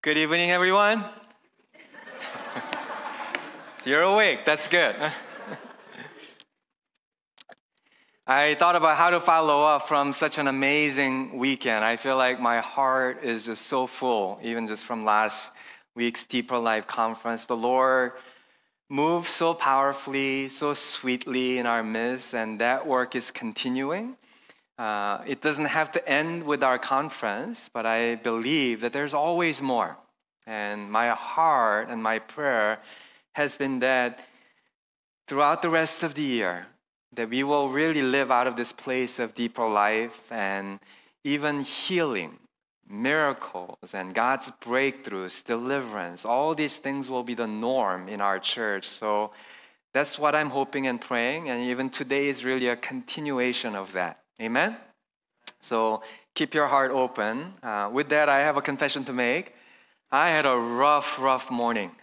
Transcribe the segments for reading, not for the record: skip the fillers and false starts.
Good evening, everyone. So you're awake. That's good. I thought about how to follow up from such an amazing weekend. I feel like my heart is just so full, even just from last week's Deeper Life conference. The Lord moved so powerfully, so sweetly in our midst, and that work is continuing. It doesn't have to end with our conference, but I believe that there's always more. And my heart and my prayer has been that throughout the rest of the year, that we will really live out of this place of deeper life and even healing, miracles, and God's breakthroughs, deliverance. All these things will be the norm in our church. So that's what I'm hoping and praying. And even today is really a continuation of that. Amen? So keep your heart open. With that, I have a confession to make. I had a rough morning.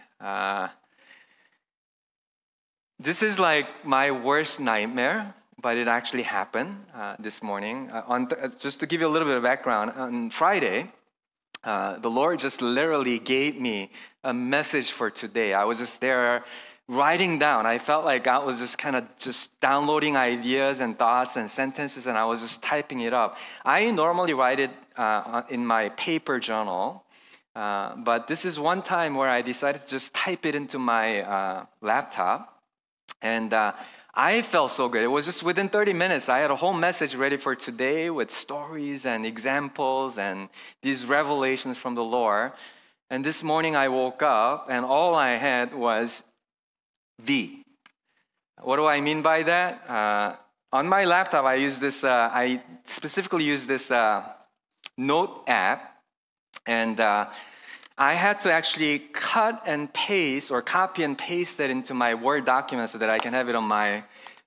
This is like my worst nightmare, but it actually happened this morning. Just to give you a little bit of background, on Friday, the Lord just literally gave me a message for today. I was just there writing down. I felt like God was just kind of just downloading ideas and thoughts and sentences, and I was just typing it up. I normally write it in my paper journal, but this is one time where I decided to just type it into my laptop. And I felt so good. It was just within 30 minutes, I had a whole message ready for today with stories and examples and these revelations from the Lord. And this morning I woke up and all I had was V. What do I mean by that? On my laptop, I specifically use this note app. And I had to actually cut and paste or copy and paste that into my Word document so that I can have it on my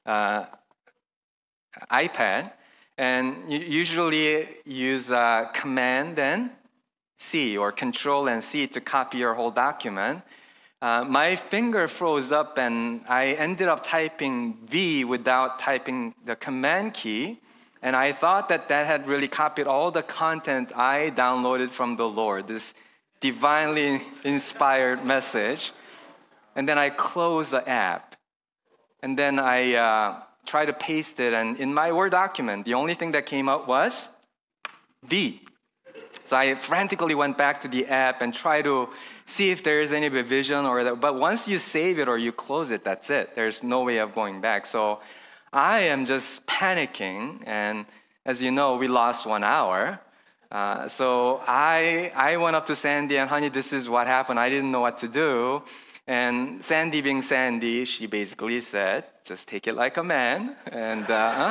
iPad. And you usually use Command and C or Control and C to copy your whole document. My finger froze up and I ended up typing V without typing the Command key. And I thought that had really copied all the content I downloaded from the Lord, this divinely inspired message. And then I closed the app. And then I tried to paste it. And in my Word document, the only thing that came up was V. So I frantically went back to the app and tried to see if there is any revision but once you save it or you close it, that's it. There's no way of going back. So I am just panicking. And as you know, we lost 1 hour. So I went up to Sandy and, honey, this is what happened. I didn't know what to do. And Sandy being Sandy, she basically said, just take it like a man. And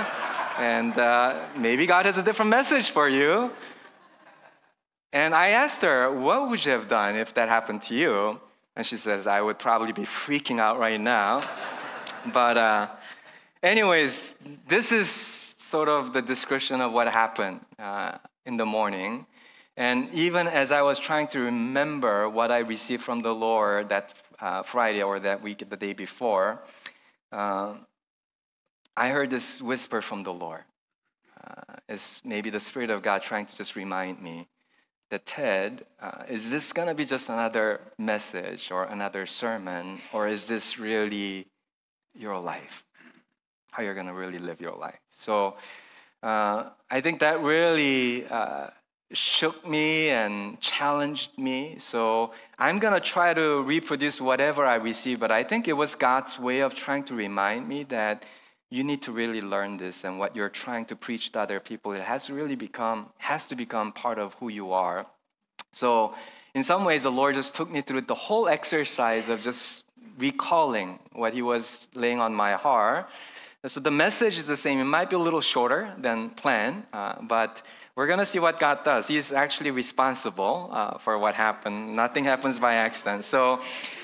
maybe God has a different message for you. And I asked her, what would you have done if that happened to you? And she says, I would probably be freaking out right now. But anyways, this is sort of the description of what happened in the morning. And even as I was trying to remember what I received from the Lord that Friday or that week, the day before, I heard this whisper from the Lord. It's maybe the Spirit of God trying to just remind me that, Ted, is this going to be just another message or another sermon, or is this really your life? How you're going to really live your life? So I think that really shook me and challenged me. So I'm going to try to reproduce whatever I receive, but I think it was God's way of trying to remind me that you need to really learn this, and what you're trying to preach to other people, it has to become part of who you are. So in some ways, the Lord just took me through the whole exercise of just recalling what He was laying on my heart. So the message is the same. It might be a little shorter than planned, but we're going to see what God does. He's actually responsible for what happened. Nothing happens by accident. So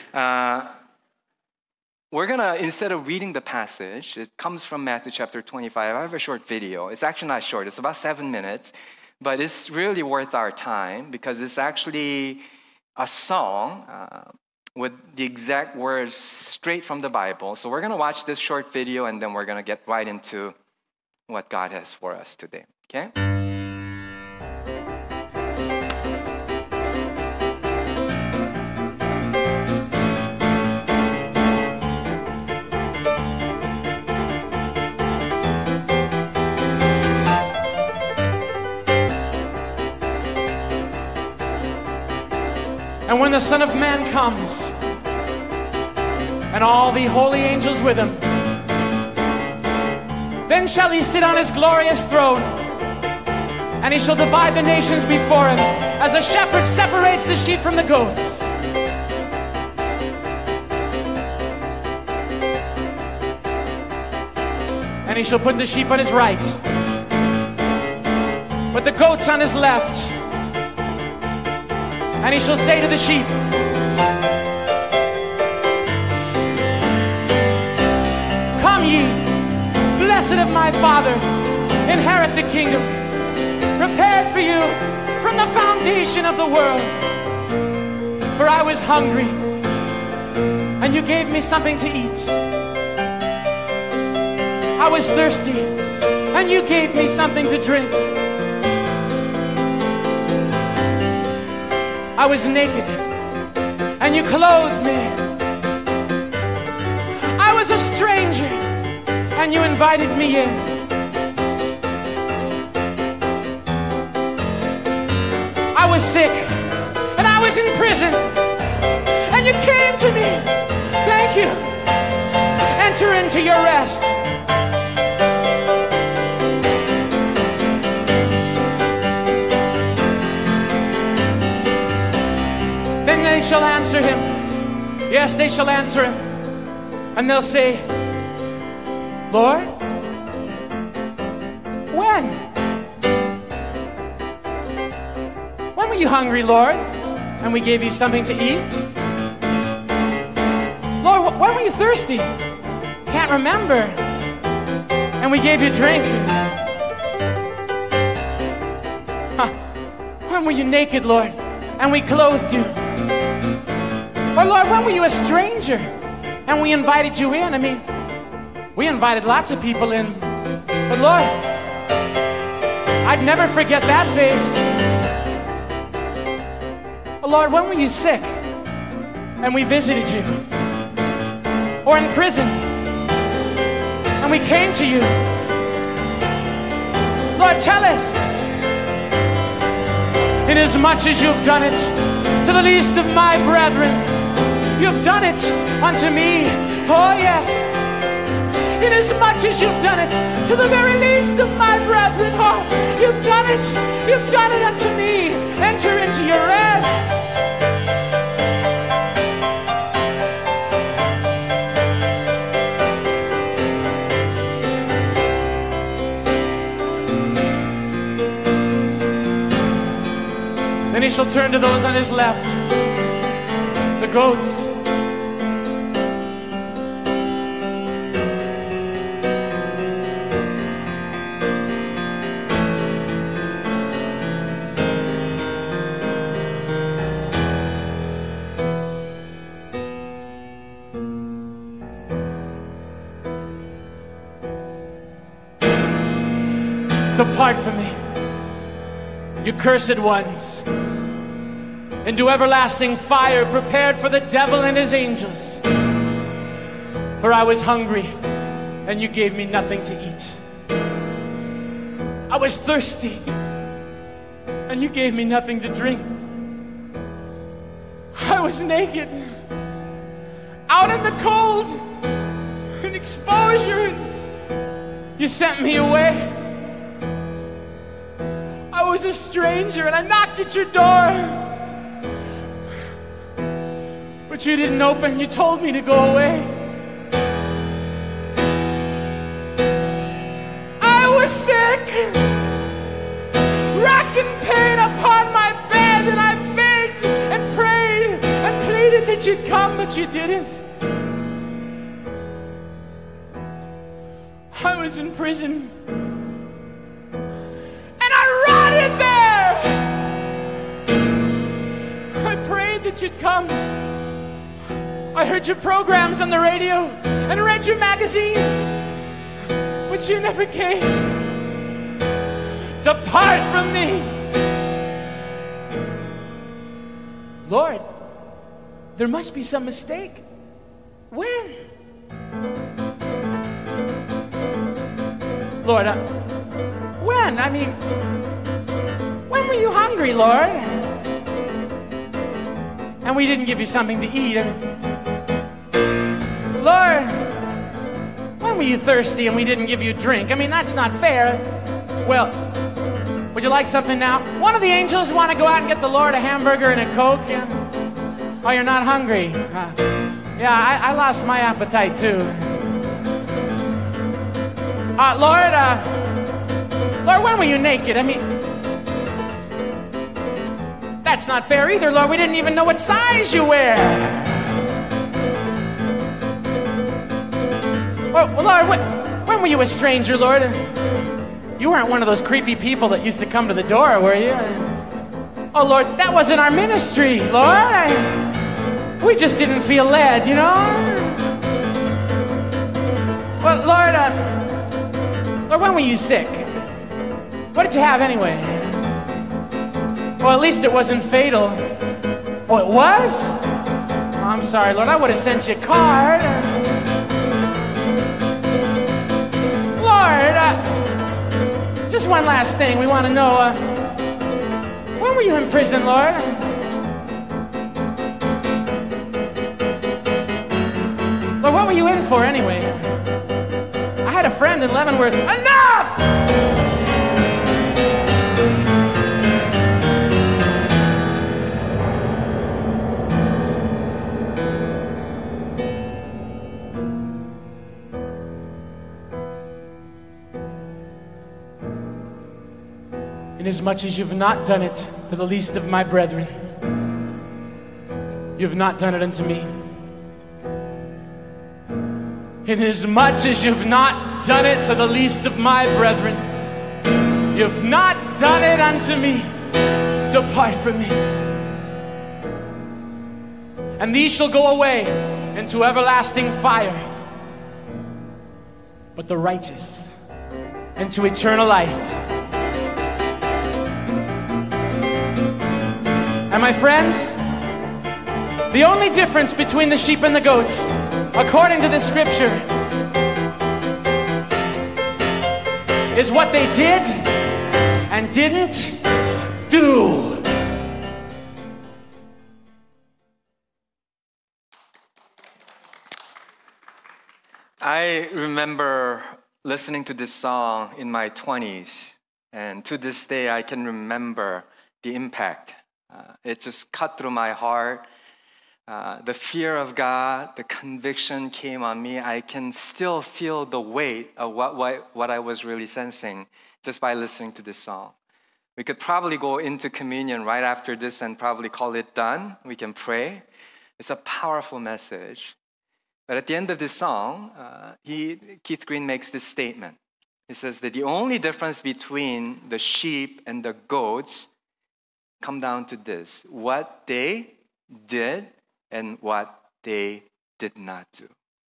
we're going to, instead of reading the passage, it comes from Matthew chapter 25. I have a short video. It's actually not short. It's about 7 minutes, but it's really worth our time because it's actually a song with the exact words straight from the Bible. So we're going to watch this short video and then we're going to get right into what God has for us today. Okay? And when the Son of Man comes, and all the holy angels with him, then shall he sit on his glorious throne, and he shall divide the nations before him, as a shepherd separates the sheep from the goats. And he shall put the sheep on his right, but the goats on his left. And he shall say to the sheep, "Come ye, blessed of my Father, inherit the kingdom, prepared for you from the foundation of the world. For I was hungry, and you gave me something to eat. I was thirsty, and you gave me something to drink. I was naked, and you clothed me. I was a stranger, and you invited me in. I was sick, and I was in prison, and you came to me. Thank you. Enter into your rest." Then they shall answer him. Yes, they shall answer him. And they'll say, "Lord, when? When were you hungry, Lord, and we gave you something to eat? Lord, when were you thirsty? Can't remember. And we gave you drink. When were you naked, Lord, and we clothed you? Or Lord, when were you a stranger and we invited you in?" I mean, we invited lots of people in. But Lord, I'd never forget that face. Oh Lord, when were you sick and we visited you? Or in prison and we came to you? Lord, tell us. "Inasmuch as you've done it to the least of my brethren, you've done it unto me." Oh yes. "Inasmuch as you've done it to the very least of my brethren, oh, you've done it. You've done it unto me. Enter into your rest." Then he shall turn to those on his left, the goats. "Depart from me, you cursed ones, into everlasting fire prepared for the devil and his angels. For I was hungry, and you gave me nothing to eat. I was thirsty, and you gave me nothing to drink. I was naked, out in the cold, in exposure, and you sent me away. I was a stranger, and I knocked at your door, but you didn't open. You told me to go away. I was sick, racked in pain upon my bed, and I begged and prayed and pleaded that you'd come, but you didn't. I was in prison, and I rotted there. I prayed that you'd come. I heard your programs on the radio and read your magazines, but you never came. Depart from me. Lord, there must be some mistake. When? Lord, when? I mean, when were you hungry, Lord? and we didn't give you something to eat. Lord, when were you thirsty and we didn't give you a drink? I mean, that's not fair. Well, would you like something now? One of the angels want to go out and get the Lord a hamburger and a Coke? Oh, you're not hungry? Yeah, I lost my appetite too. Lord, when were you naked? I mean, that's not fair either, Lord. We didn't even know what size you wear. Well, Lord, when were you a stranger, Lord? You weren't one of those creepy people that used to come to the door, were you? Oh, Lord, that wasn't our ministry, Lord. We just didn't feel led, you know? Well, Lord, when were you sick? What did you have anyway? Well, at least it wasn't fatal. Oh, it was? Oh, I'm sorry, Lord. I would have sent you a card. Lord, just one last thing. We want to know, when were you in prison, Lord? Lord, what were you in for anyway? I had a friend in Leavenworth. Enough! Inasmuch as you've not done it to the least of my brethren, you've not done it unto me. Inasmuch as you've not done it to the least of my brethren, you've not done it unto me. Depart from me. And these shall go away into everlasting fire, but the righteous into eternal life. And my friends, the only difference between the sheep and the goats, according to the scripture, is what they did and didn't do. I remember listening to this song in my 20s, and to this day I can remember the impact. It just cut through my heart. The fear of God, the conviction came on me. I can still feel the weight of what I was really sensing just by listening to this song. We could probably go into communion right after this and probably call it done. We can pray. It's a powerful message. But at the end of this song, Keith Green makes this statement. He says that the only difference between the sheep and the goats come down to this: what they did and what they did not do.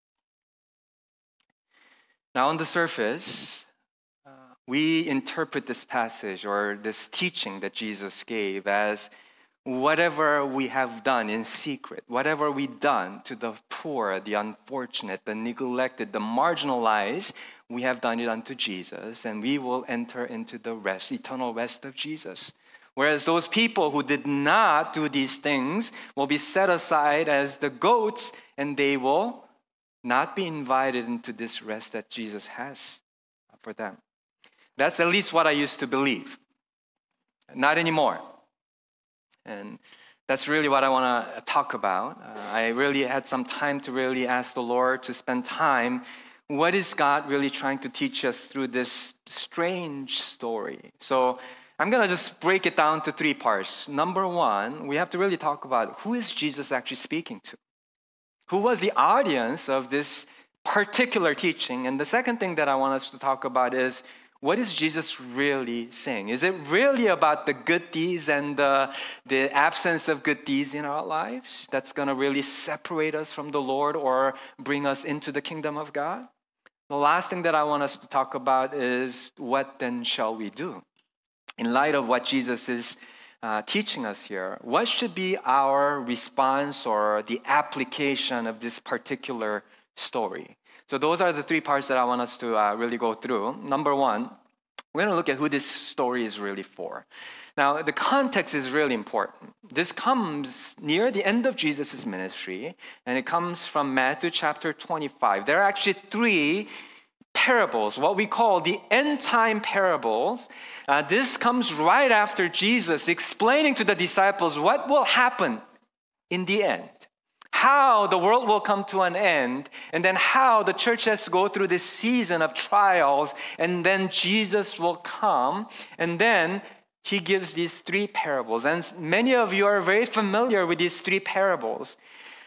Now, on the surface, we interpret this passage or this teaching that Jesus gave as whatever we have done in secret, whatever we've done to the poor, the unfortunate, the neglected, the marginalized, we have done it unto Jesus, and we will enter into the rest, eternal rest of Jesus. Whereas those people who did not do these things will be set aside as the goats, and they will not be invited into this rest that Jesus has for them. That's at least what I used to believe. Not anymore. And that's really what I want to talk about. I really had some time to really ask the Lord to spend time. What is God really trying to teach us through this strange story? So I'm going to just break it down to three parts. Number one, we have to really talk about who is Jesus actually speaking to? Who was the audience of this particular teaching? And the second thing that I want us to talk about is, what is Jesus really saying? Is it really about the good deeds and the absence of good deeds in our lives that's going to really separate us from the Lord or bring us into the kingdom of God? The last thing that I want us to talk about is, what then shall we do? In light of what Jesus is teaching us here, what should be our response or the application of this particular story? So those are the three parts that I want us to really go through. Number one, We're going to look at who this story is really for. Now, the context is really important. This comes near the end of Jesus' ministry, and it comes from Matthew chapter 25. There are actually 3 parables, what we call the end-time parables. This comes right after Jesus explaining to the disciples what will happen in the end, how the world will come to an end, and then how the church has to go through this season of trials, and then Jesus will come, and then he gives these 3 parables. And many of you are very familiar with these 3 parables.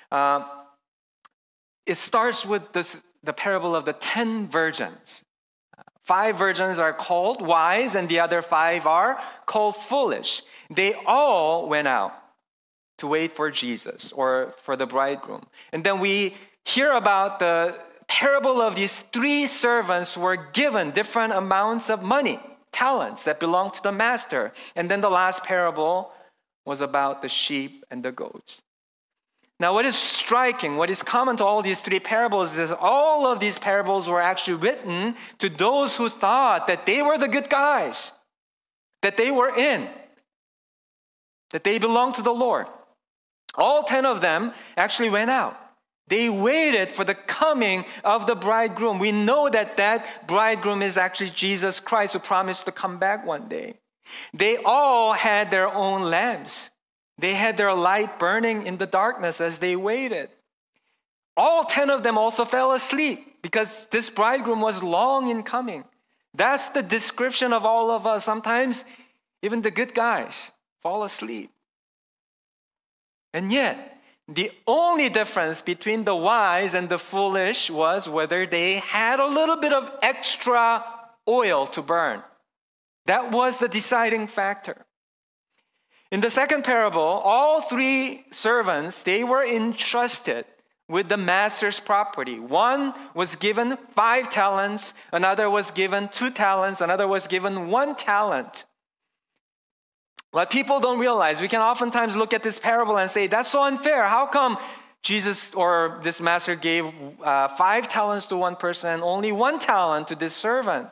It starts with the parable of the 10 virgins. 5 virgins are called wise, and the other 5 are called foolish. They all went out to wait for Jesus or for the bridegroom. And then we hear about the parable of these 3 servants who were given different amounts of money, talents that belonged to the master. And then the last parable was about the sheep and the goats. Now, what is striking, what is common to all these 3 parables is all of these parables were actually written to those who thought that they were the good guys, that they were in, that they belonged to the Lord. All 10 of them actually went out. They waited for the coming of the bridegroom. We know that that bridegroom is actually Jesus Christ, who promised to come back one day. They all had their own lamps. They had their light burning in the darkness as they waited. All 10 of them also fell asleep because this bridegroom was long in coming. That's the description of all of us. Sometimes even the good guys fall asleep. And yet, the only difference between the wise and the foolish was whether they had a little bit of extra oil to burn. That was the deciding factor. In the second parable, all 3 servants, they were entrusted with the master's property. One was given 5 talents, another was given 2 talents, another was given 1 talent. What people don't realize, we can oftentimes look at this parable and say, that's so unfair. How come Jesus or this master gave 5 talents to one person and only 1 talent to this servant?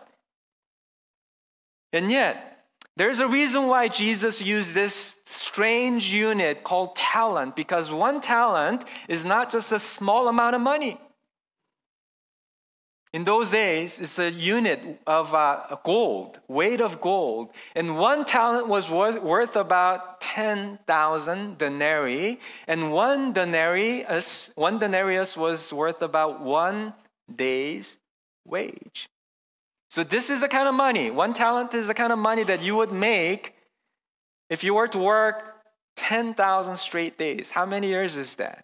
And yet, there's a reason why Jesus used this strange unit called talent, because 1 talent is not just a small amount of money. In those days, it's a unit of gold, weight of gold. And 1 talent was worth about 10,000 denarii. And one denarius was worth about 1 day's wage. So this is the kind of money. 1 talent is the kind of money that you would make if you were to work 10,000 straight days. How many years is that?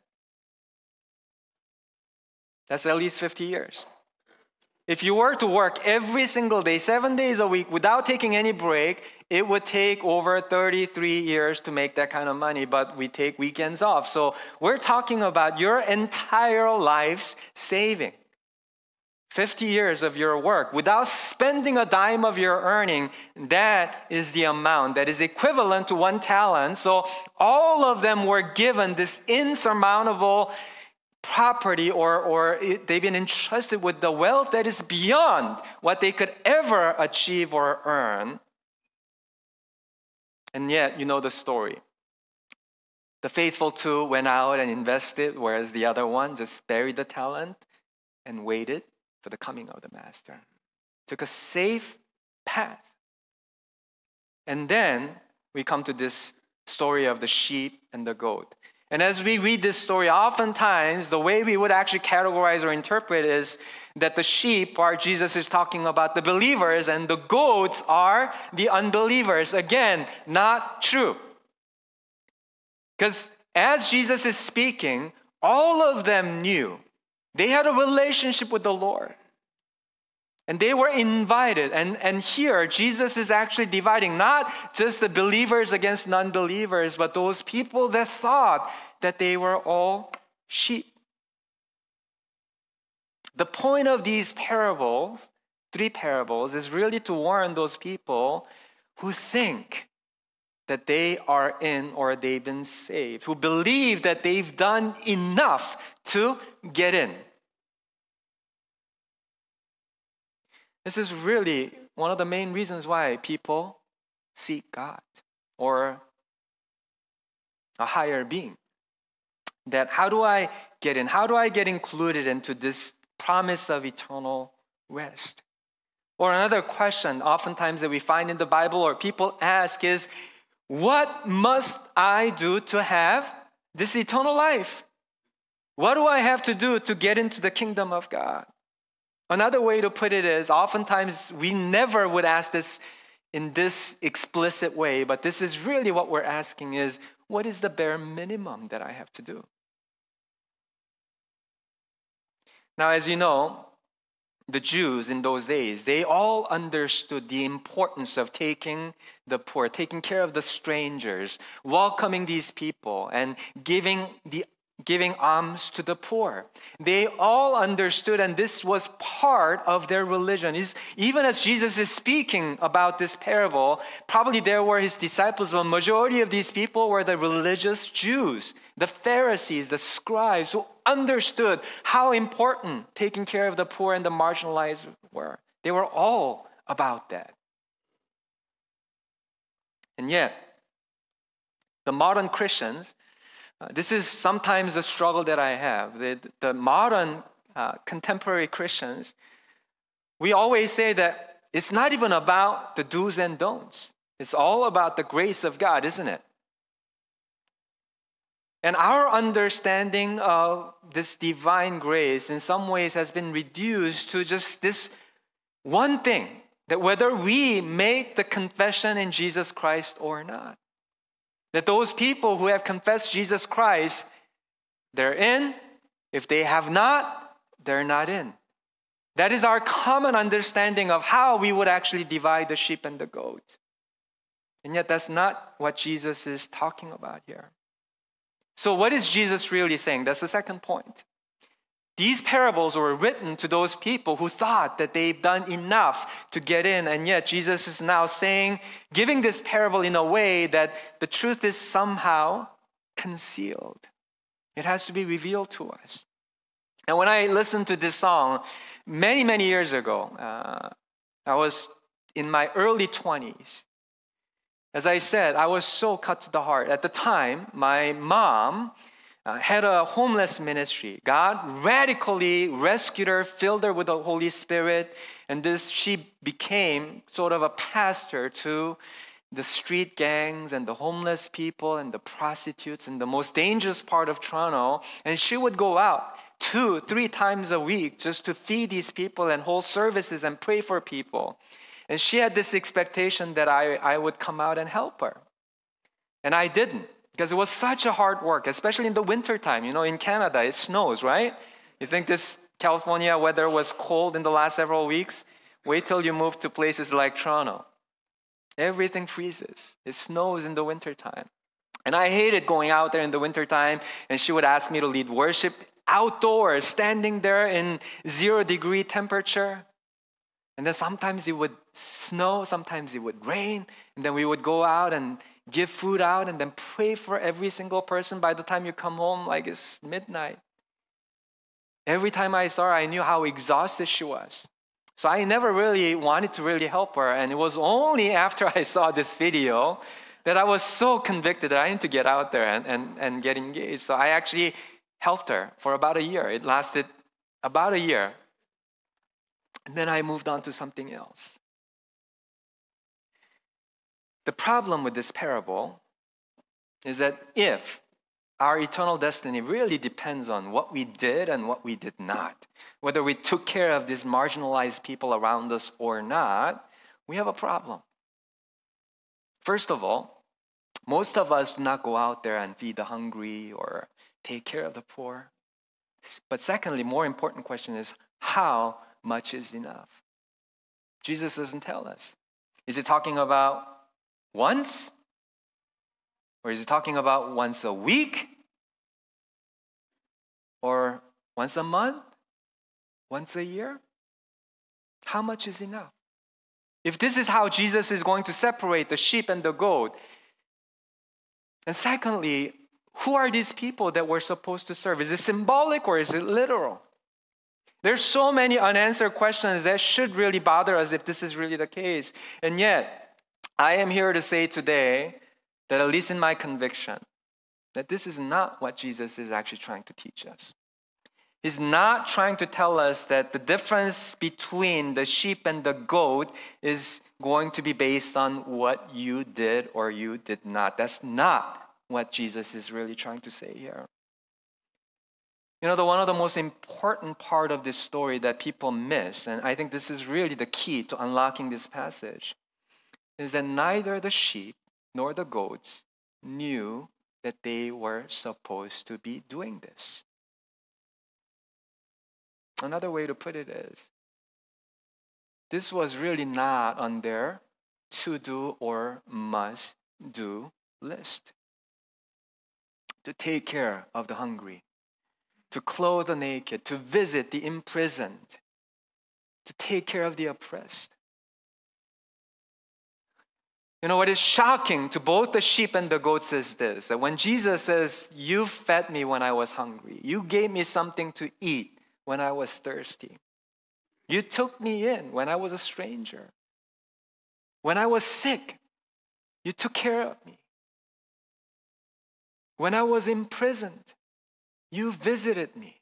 That's at least 50 years. If you were to work every single day, 7 days a week, without taking any break, it would take over 33 years to make that kind of money, but we take weekends off. So we're talking about your entire life's saving. 50 years of your work without spending a dime of your earning, that is the amount that is equivalent to 1 talent. So all of them were given this insurmountable property, or they've been entrusted with the wealth that is beyond what they could ever achieve or earn. And yet, you know the story. The faithful 2 went out and invested, whereas the other one just buried the talent and waited for the coming of the master. Took a safe path. And then we come to this story of the sheep and the goat. And as we read this story, oftentimes the way we would actually categorize or interpret is that the sheep are, Jesus is talking about the believers, and the goats are the unbelievers. Again, not true. Because as Jesus is speaking, all of them knew. They had a relationship with the Lord. And they were invited. And here, Jesus is actually dividing not just the believers against non-believers, but those people that thought that they were all sheep. The point of these parables, 3 parables, is really to warn those people who think that they are in or they've been saved, who believe that they've done enough to get in. This is really one of the main reasons why people seek God or a higher being. That how do I get in? How do I get included into this promise of eternal rest? Or another question oftentimes that we find in the Bible or people ask is, what must I do to have this eternal life? What do I have to do to get into the kingdom of God? Another way to put it is, oftentimes we never would ask this in this explicit way, but this is really what we're asking is, what is the bare minimum that I have to do? Now, as you know, the Jews in those days, they all understood the importance of taking the poor, taking care of the strangers, welcoming these people, and giving alms to the poor. They all understood, and this was part of their religion. Even as Jesus is speaking about this parable, probably there were his disciples, but majority of these people were the religious Jews, the Pharisees, the scribes, who understood how important taking care of the poor and the marginalized were. They were all about that. And yet, the modern Christians, this is sometimes a struggle that I have. The modern contemporary Christians, we always say that it's not even about the do's and don'ts. It's all about the grace of God, isn't it? And our understanding of this divine grace in some ways has been reduced to just this one thing, that whether we make the confession in Jesus Christ or not. That those people who have confessed Jesus Christ, they're in. If they have not, they're not in. That is our common understanding of how we would actually divide the sheep and the goat. And yet that's not what Jesus is talking about here. So what is Jesus really saying? That's the second point. These parables were written to those people who thought that they've done enough to get in, and yet Jesus is now saying, giving this parable in a way that the truth is somehow concealed. It has to be revealed to us. And when I listened to this song many, many years ago, I was in my early 20s. As I said, I was so cut to the heart. At the time, my mom had a homeless ministry. God radically rescued her, filled her with the Holy Spirit, and she became sort of a pastor to the street gangs and the homeless people and the prostitutes in the most dangerous part of Toronto. And she would go out 2-3 times a week just to feed these people and hold services and pray for people. And she had this expectation that I would come out and help her. And I didn't, because it was such a hard work, especially in the wintertime. You know, in Canada, it snows, right? You think this California weather was cold in the last several weeks? Wait till you move to places like Toronto. Everything freezes. It snows in the wintertime. And I hated going out there in the wintertime, and she would ask me to lead worship outdoors, standing there in 0-degree temperature. And then sometimes it would snow, sometimes it would rain, and then we would go out and give food out and then pray for every single person. By the time you come home, like it's midnight. Every time I saw her, I knew how exhausted she was. So I never really wanted to really help her. And it was only after I saw this video that I was so convicted that I need to get out there and get engaged. So I actually helped her for about a year. It lasted about a year. And then I moved on to something else. The problem with this parable is that if our eternal destiny really depends on what we did and what we did not, whether we took care of these marginalized people around us or not, we have a problem. First of all, most of us do not go out there and feed the hungry or take care of the poor. But secondly, more important question is, how much is enough? Jesus doesn't tell us. Is he talking about once? Or is he talking about once a week? Or once a month? Once a year? How much is enough? If this is how Jesus is going to separate the sheep and the goat, and secondly, who are these people that we're supposed to serve? Is it symbolic or is it literal? There's so many unanswered questions that should really bother us if this is really the case. And yet, I am here to say today that, at least in my conviction, that this is not what Jesus is actually trying to teach us. He's not trying to tell us that the difference between the sheep and the goat is going to be based on what you did or you did not. That's not what Jesus is really trying to say here. You know, one of the most important part of this story that people miss, and I think this is really the key to unlocking this passage, is that neither the sheep nor the goats knew that they were supposed to be doing this. Another way to put it is, this was really not on their to-do or must-do list. To take care of the hungry, to clothe the naked, to visit the imprisoned, to take care of the oppressed. You know, what is shocking to both the sheep and the goats is this, that when Jesus says, you fed me when I was hungry, you gave me something to eat when I was thirsty, you took me in when I was a stranger, when I was sick, you took care of me. When I was imprisoned, you visited me.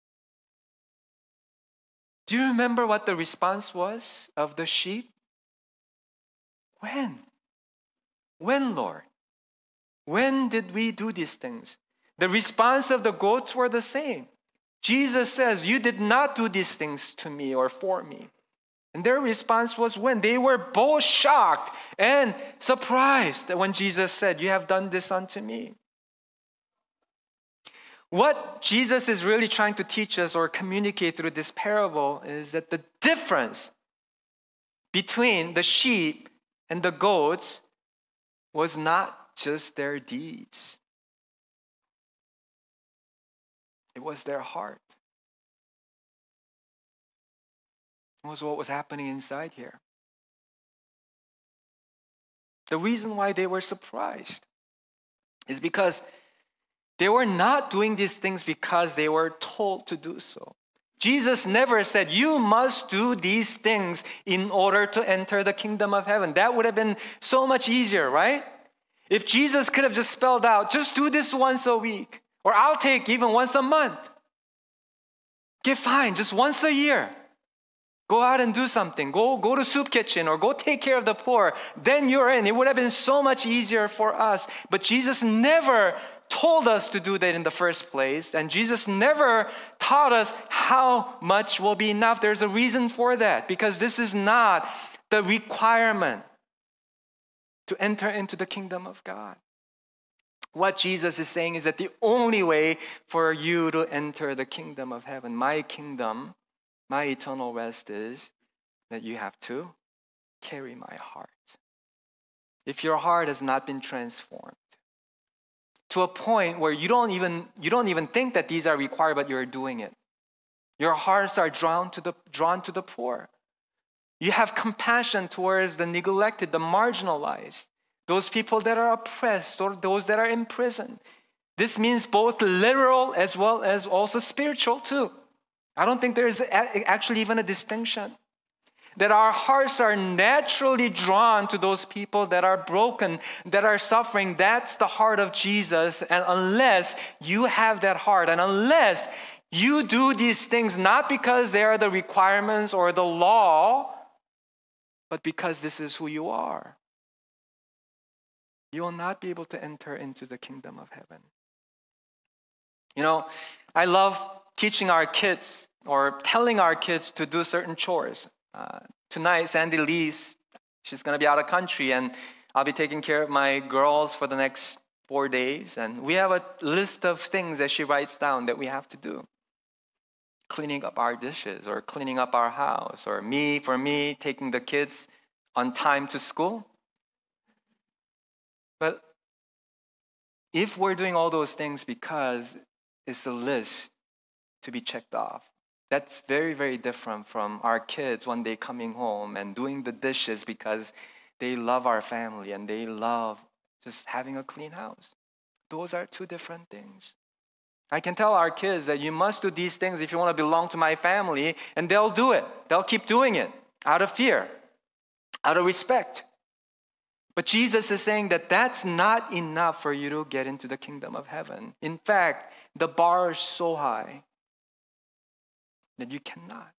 Do you remember what the response was of the sheep? When? When, Lord? When did we do these things? The response of the goats were the same. Jesus says, you did not do these things to me or for me. And their response was when? They were both shocked and surprised when Jesus said, you have done this unto me. What Jesus is really trying to teach us or communicate through this parable is that the difference between the sheep and the goats was not just their deeds. It was their heart. It was what was happening inside here. The reason why they were surprised is because they were not doing these things because they were told to do so. Jesus never said, you must do these things in order to enter the kingdom of heaven. That would have been so much easier, right? If Jesus could have just spelled out, just do this once a week, or I'll take even once a month. Okay, fine, just once a year. Go out and do something. Go to soup kitchen or go take care of the poor. Then you're in. It would have been so much easier for us. But Jesus never told us to do that in the first place. And Jesus never taught us how much will be enough. There's a reason for that. Because this is not the requirement to enter into the kingdom of God. What Jesus is saying is that the only way for you to enter the kingdom of heaven, my kingdom, my eternal rest, is that you have to carry my heart. If your heart has not been transformed to a point where you don't even think that these are required, but you're doing it. Your hearts are drawn to the poor. You have compassion towards the neglected, the marginalized, those people that are oppressed or those that are in prison. This means both literal as well as also spiritual too. I don't think there's actually even a distinction. That our hearts are naturally drawn to those people that are broken, that are suffering. That's the heart of Jesus. And unless you have that heart, and unless you do these things not because they are the requirements or the law, but because this is who you are, you will not be able to enter into the kingdom of heaven. You know, I love teaching our kids or telling our kids to do certain chores. Tonight, Sandy Lee's, she's going to be out of country, and I'll be taking care of my girls for the next 4 days. And we have a list of things that she writes down that we have to do. Cleaning up our dishes, or cleaning up our house, or for me, taking the kids on time to school. But if we're doing all those things because it's a list to be checked off, that's very, very different from our kids one day coming home and doing the dishes because they love our family and they love just having a clean house. Those are two different things. I can tell our kids that you must do these things if you want to belong to my family, and they'll do it. They'll keep doing it out of fear, out of respect. But Jesus is saying that that's not enough for you to get into the kingdom of heaven. In fact, the bar is so high that you cannot.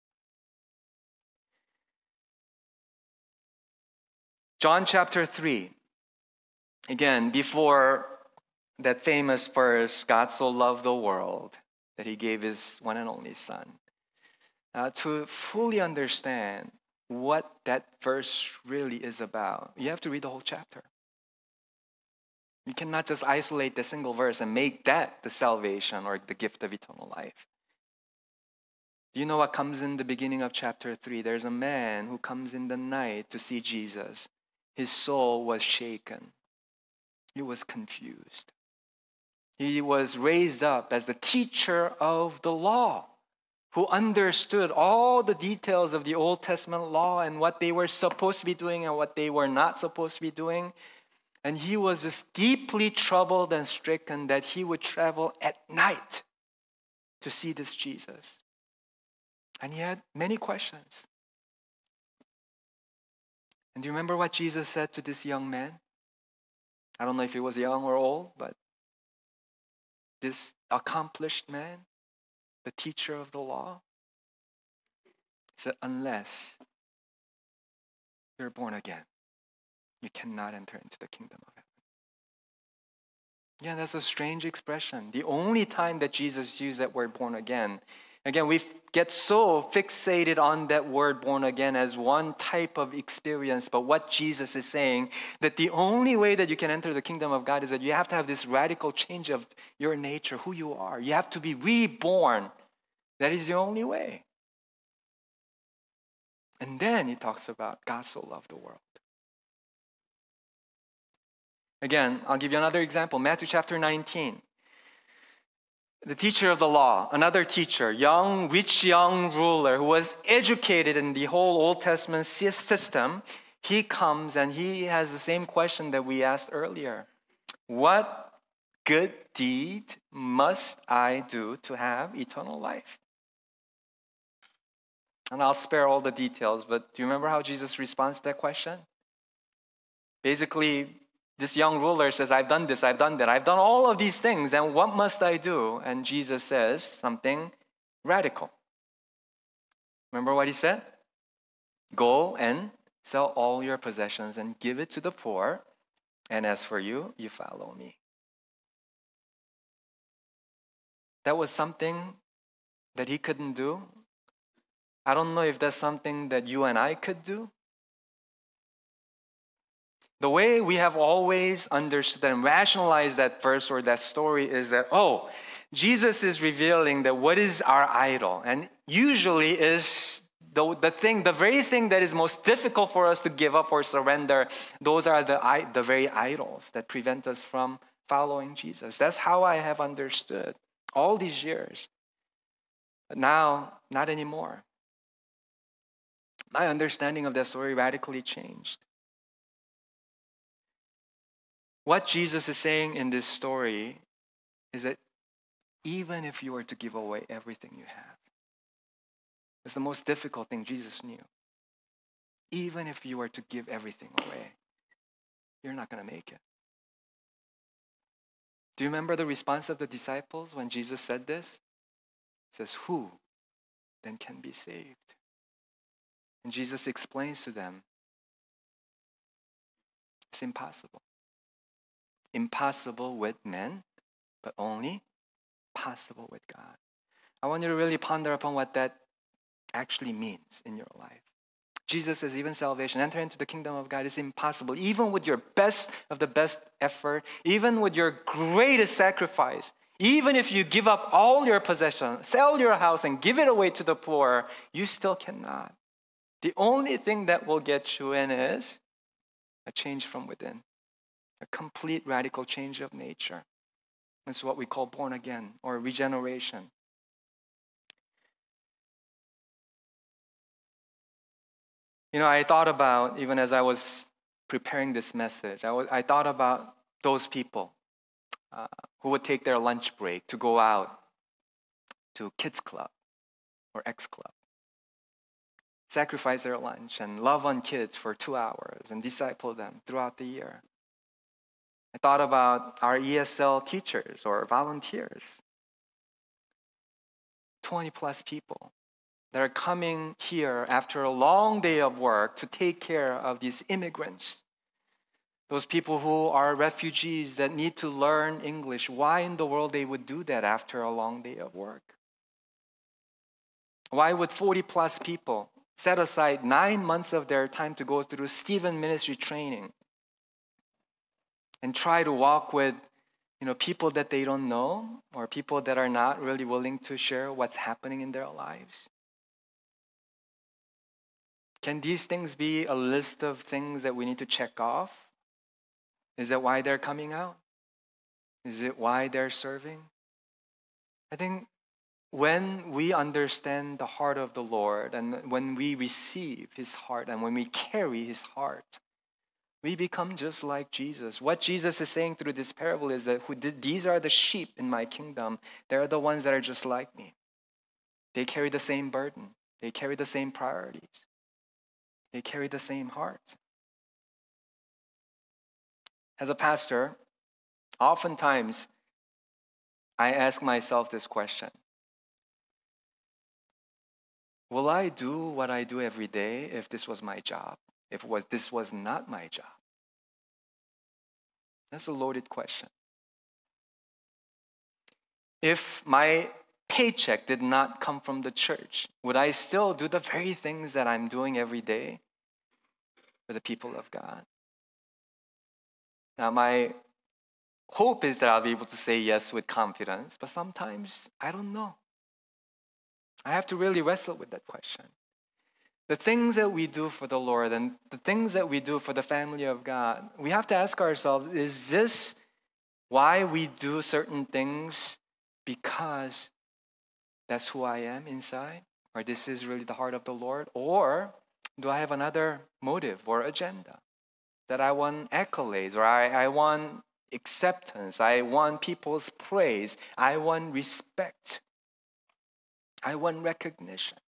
John chapter 3. Again, before that famous verse, God so loved the world that he gave his one and only Son. To fully understand what that verse really is about, you have to read the whole chapter. You cannot just isolate the single verse and make that the salvation or the gift of eternal life. Do you know what comes in the beginning of chapter 3? There's a man who comes in the night to see Jesus. His soul was shaken. He was confused. He was raised up as the teacher of the law, who understood all the details of the Old Testament law and what they were supposed to be doing and what they were not supposed to be doing. And he was just deeply troubled and stricken that he would travel at night to see this Jesus. And he had many questions. And do you remember what Jesus said to this young man? I don't know if he was young or old, but this accomplished man, the teacher of the law, said, unless you're born again, you cannot enter into the kingdom of heaven. Yeah, that's a strange expression. The only time that Jesus used that word born again, again, we get so fixated on that word born again as one type of experience, but what Jesus is saying, that the only way that you can enter the kingdom of God is that you have to have this radical change of your nature, who you are. You have to be reborn. That is the only way. And then he talks about God so loved the world. Again, I'll give you another example. Matthew chapter 19. The teacher of the law, another teacher, rich young ruler who was educated in the whole Old Testament system, he comes and he has the same question that we asked earlier. What good deed must I do to have eternal life? And I'll spare all the details, but do you remember how Jesus responds to that question? Basically, this young ruler says, I've done this, I've done that, I've done all of these things, and what must I do? And Jesus says something radical. Remember what he said? Go and sell all your possessions and give it to the poor, and as for you, you follow me. That was something that he couldn't do. I don't know if that's something that you and I could do. The way we have always understood and rationalized that verse or that story is that, Jesus is revealing that what is our idol. And usually is the very thing that is most difficult for us to give up or surrender, those are the very idols that prevent us from following Jesus. That's how I have understood all these years. But now, not anymore. My understanding of that story radically changed. What Jesus is saying in this story is that even if you were to give away everything you have, it's the most difficult thing Jesus knew. Even if you were to give everything away, you're not going to make it. Do you remember the response of the disciples when Jesus said this? He says, who then can be saved? And Jesus explains to them, it's impossible. Impossible with men, but only possible with God. I want you to really ponder upon what that actually means in your life. Jesus says even salvation, enter into the kingdom of God is impossible. Even with your best of the best effort, even with your greatest sacrifice, even if you give up all your possessions, sell your house and give it away to the poor, you still cannot. The only thing that will get you in is a change from within. A complete radical change of nature. That's what we call born again or regeneration. I thought about, even as I was preparing this message, I thought about those people who would take their lunch break to go out to kids club or X club, sacrifice their lunch and love on kids for 2 hours and disciple them throughout the year. I thought about our ESL teachers or volunteers, 20 plus people that are coming here after a long day of work to take care of these immigrants, those people who are refugees that need to learn English. Why in the world they would do that after a long day of work? Why would 40 plus people set aside 9 months of their time to go through Stephen ministry training and try to walk with people that they don't know or people that are not really willing to share what's happening in their lives? Can these things be a list of things that we need to check off? Is that why they're coming out? Is it why they're serving? I think when we understand the heart of the Lord and when we receive His heart and when we carry His heart, we become just like Jesus. What Jesus is saying through this parable is that these are the sheep in my kingdom. They're the ones that are just like me. They carry the same burden. They carry the same priorities. They carry the same heart. As a pastor, oftentimes I ask myself this question: will I do what I do every day if this was my job? If this was not my job? That's a loaded question. If my paycheck did not come from the church, would I still do the very things that I'm doing every day for the people of God? Now, my hope is that I'll be able to say yes with confidence, but sometimes I don't know. I have to really wrestle with that question. The things that we do for the Lord and the things that we do for the family of God, we have to ask ourselves, is this why we do certain things because that's who I am inside? Or this is really the heart of the Lord? Or do I have another motive or agenda? That I want accolades, or I want acceptance, I want people's praise, I want respect, I want recognition.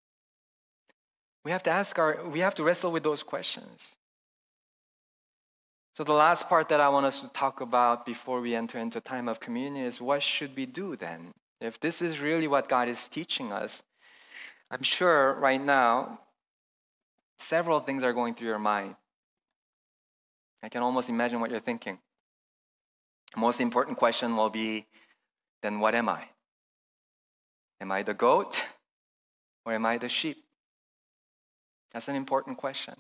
We have to wrestle with those questions. So the last part that I want us to talk about before we enter into time of communion is, what should we do then? If this is really what God is teaching us, I'm sure right now several things are going through your mind. I can almost imagine what you're thinking. The most important question will be, then what am I? Am I the goat or am I the sheep? That's an important question.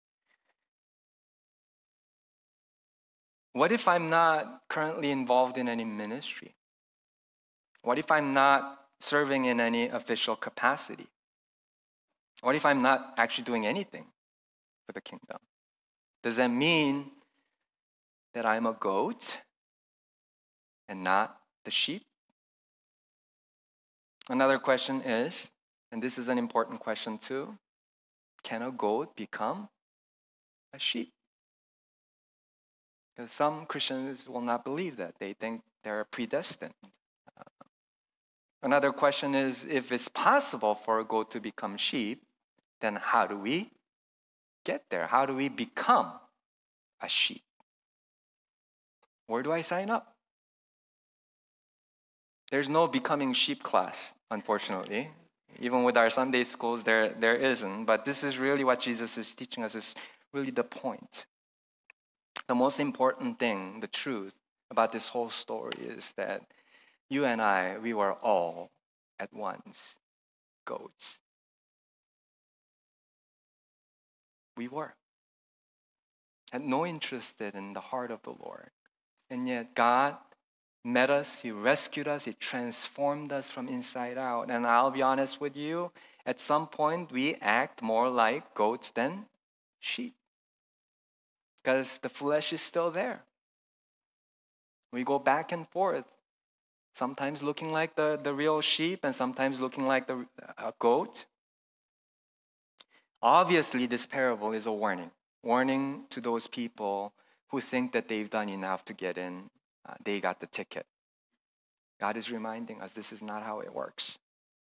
What if I'm not currently involved in any ministry? What if I'm not serving in any official capacity? What if I'm not actually doing anything for the kingdom? Does that mean that I'm a goat and not the sheep? Another question is, and this is an important question too, can a goat become a sheep? Because some Christians will not believe that. They think they're predestined. Another question is, if it's possible for a goat to become sheep, then how do we get there? How do we become a sheep? Where do I sign up? There's no becoming sheep class, unfortunately. Even with our Sunday schools, there isn't. But this is really what Jesus is teaching us, is really the point. The most important thing, the truth about this whole story is that you and I, we were all at once goats. We were. Had no interest in the heart of the Lord. And yet God met us, He rescued us, He transformed us from inside out. And I'll be honest with you, at some point we act more like goats than sheep. Because the flesh is still there. We go back and forth, sometimes looking like the real sheep and sometimes looking like a goat. Obviously, this parable is a warning to those people who think that they've done enough to get in they got the ticket. God is reminding us this is not how it works.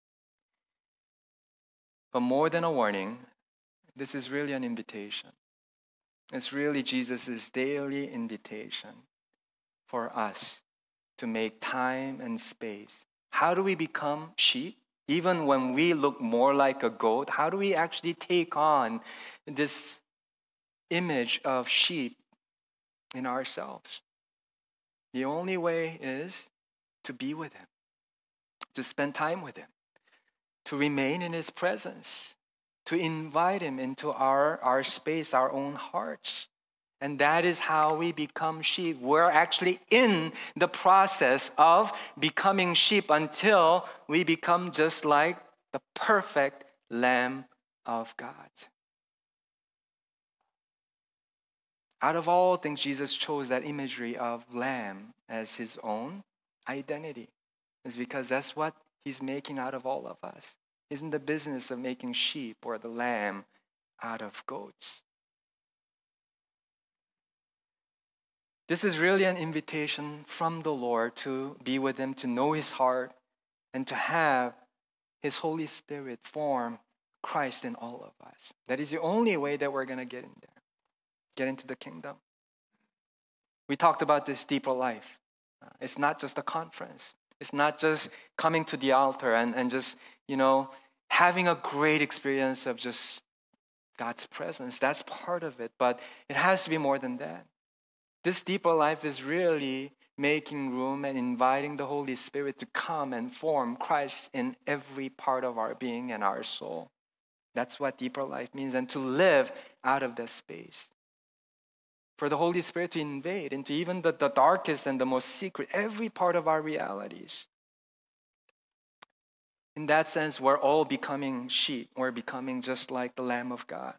But more than a warning, this is really an invitation. It's really Jesus' daily invitation for us to make time and space. How do we become sheep? Even when we look more like a goat, how do we actually take on this image of sheep in ourselves? The only way is to be with Him, to spend time with Him, to remain in His presence, to invite Him into our space, our own hearts. And that is how we become sheep. We're actually in the process of becoming sheep until we become just like the perfect Lamb of God. Out of all things, Jesus chose that imagery of lamb as His own identity. It's because that's what He's making out of all of us. He's in the business of making sheep or the lamb out of goats. This is really an invitation from the Lord to be with Him, to know His heart, and to have His Holy Spirit form Christ in all of us. That is the only way that we're going to get in there, get into the kingdom. We talked about this deeper life. It's not just a conference. It's not just coming to the altar and just, having a great experience of just God's presence. That's part of it, but it has to be more than that. This deeper life is really making room and inviting the Holy Spirit to come and form Christ in every part of our being and our soul. That's what deeper life means, and to live out of that space. For the Holy Spirit to invade into even the darkest and the most secret, every part of our realities. In that sense, we're all becoming sheep. We're becoming just like the Lamb of God.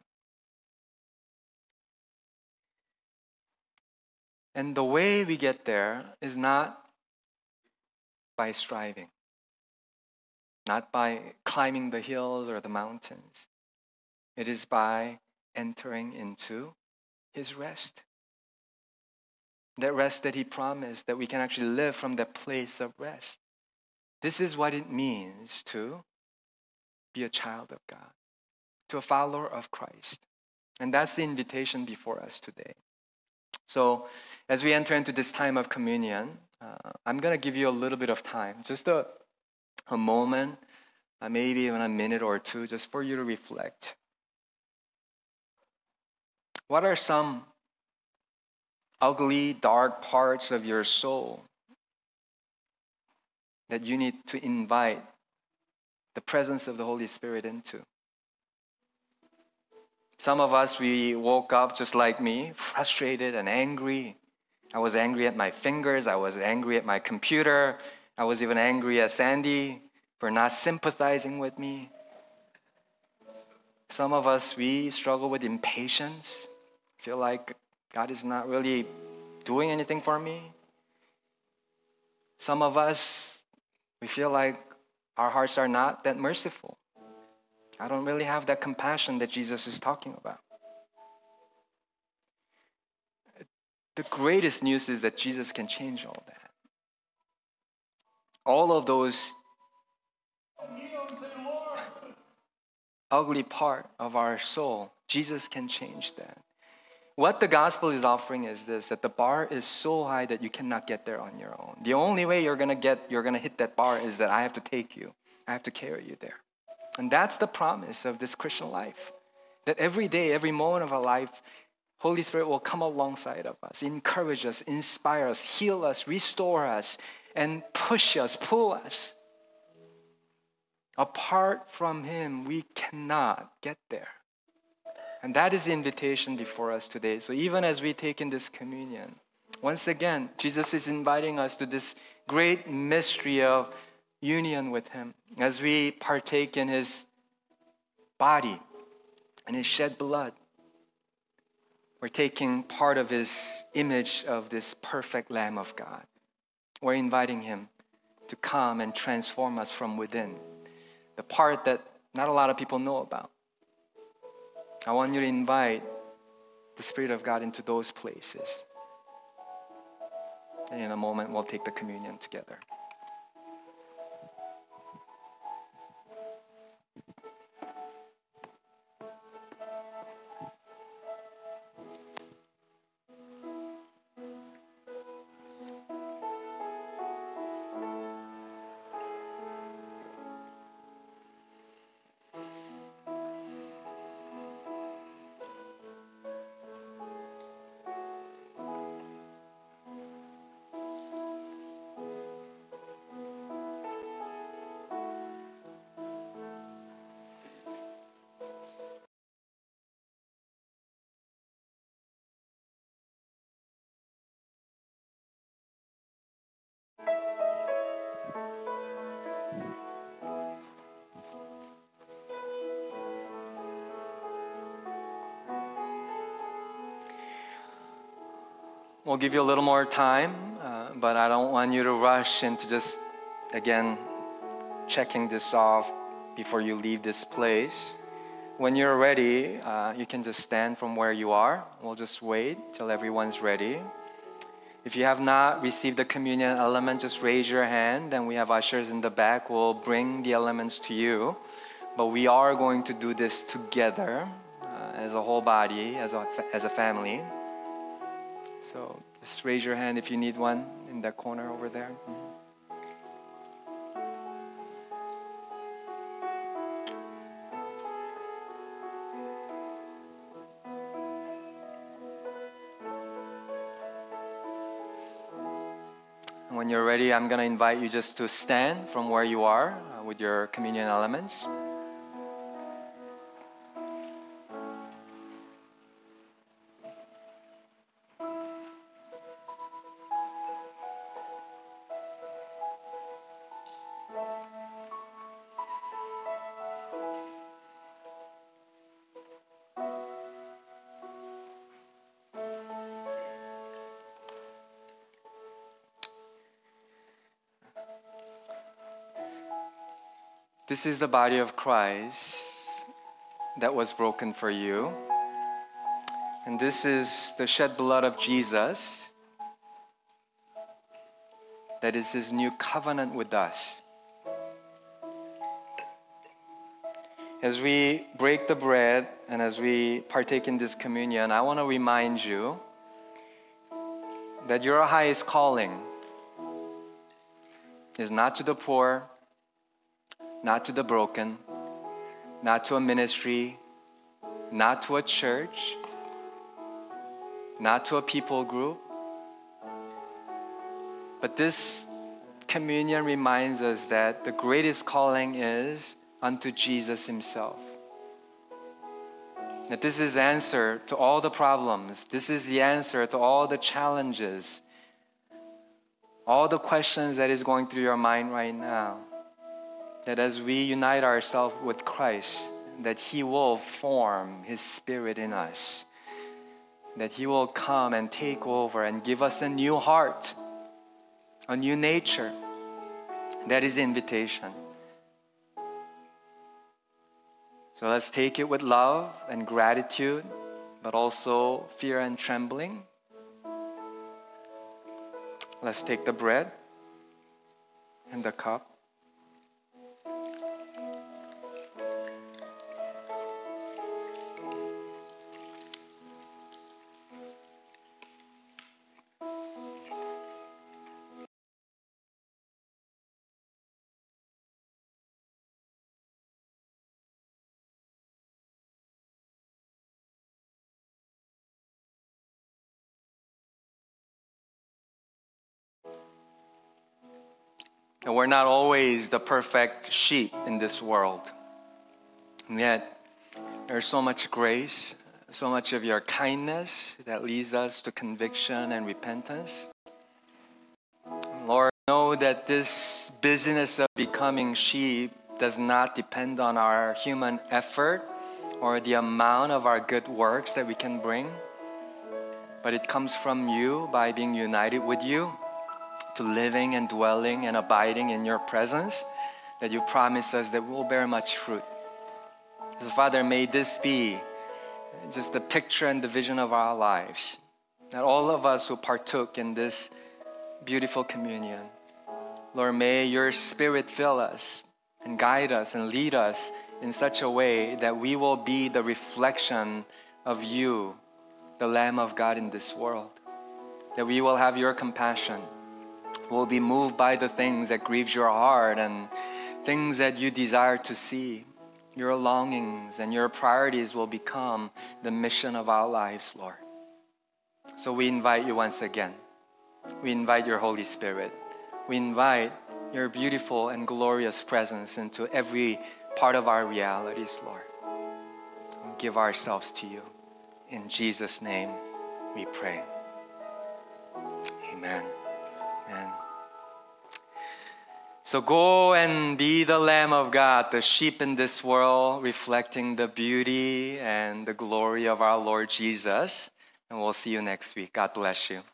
And the way we get there is not by striving, not by climbing the hills or the mountains. It is by entering into His rest. That rest that He promised, that we can actually live from that place of rest. This is what it means to be a child of God, to a follower of Christ. And that's the invitation before us today. So as we enter into this time of communion, I'm going to give you a little bit of time, just a moment, maybe even a minute or two, just for you to reflect. What are some ugly, dark parts of your soul that you need to invite the presence of the Holy Spirit into? Some of us, we woke up just like me, frustrated and angry. I was angry at my fingers. I was angry at my computer. I was even angry at Sandy for not sympathizing with me. Some of us, we struggle with impatience. Feel like God is not really doing anything for me. Some of us, we feel like our hearts are not that merciful. I don't really have that compassion that Jesus is talking about. The greatest news is that Jesus can change all that. All of those ugly part of our soul, Jesus can change that. What the gospel is offering is this, that the bar is so high that you cannot get there on your own. The only way you're going to hit that bar is that I have to take you. I have to carry you there. And that's the promise of this Christian life. That every day, every moment of our life, Holy Spirit will come alongside of us, encourage us, inspire us, heal us, restore us, and push us, pull us. Apart from Him, we cannot get there. And that is the invitation before us today. So even as we take in this communion, once again, Jesus is inviting us to this great mystery of union with Him. As we partake in His body and His shed blood, we're taking part of His image of this perfect Lamb of God. We're inviting Him to come and transform us from within. The part that not a lot of people know about. I want you to invite the Spirit of God into those places. And in a moment, we'll take the communion together. We'll give you a little more time, but I don't want you to rush into just, again, checking this off before you leave this place. When you're ready, you can just stand from where you are. We'll just wait till everyone's ready. If you have not received the communion element, just raise your hand, and we have ushers in the back who will bring the elements to you. But we are going to do this together as a whole body, as a family. So just raise your hand if you need one in that corner over there. And when you're ready, I'm going to invite you just to stand from where you are with your communion elements. This is the body of Christ that was broken for you. And this is the shed blood of Jesus that is His new covenant with us. As we break the bread and as we partake in this communion, I want to remind you that your highest calling is not to the poor, not to the broken, not to a ministry, not to a church, not to a people group. But this communion reminds us that the greatest calling is unto Jesus Himself. That this is the answer to all the problems. This is the answer to all the challenges, all the questions that is going through your mind right now. That as we unite ourselves with Christ, that He will form His Spirit in us. That He will come and take over and give us a new heart, a new nature. That is the invitation. So let's take it with love and gratitude, but also fear and trembling. Let's take the bread and the cup. And we're not always the perfect sheep in this world. And yet, there's so much grace, so much of your kindness that leads us to conviction and repentance. Lord, know that this business of becoming sheep does not depend on our human effort or the amount of our good works that we can bring, but it comes from you by being united with you, to living and dwelling and abiding in your presence, that you promise us that we'll bear much fruit. So Father, may this be just the picture and the vision of our lives, that all of us who partook in this beautiful communion. Lord, may your Spirit fill us and guide us and lead us in such a way that we will be the reflection of you, the Lamb of God in this world. That we will have your compassion. We'll be moved by the things that grieves your heart and things that you desire to see. Your longings and your priorities will become the mission of our lives, Lord. So we invite you once again. We invite your Holy Spirit. We invite your beautiful and glorious presence into every part of our realities, Lord. We give ourselves to you. In Jesus' name we pray. Amen. Amen. So go and be the Lamb of God, the sheep in this world, reflecting the beauty and the glory of our Lord Jesus. And we'll see you next week. God bless you.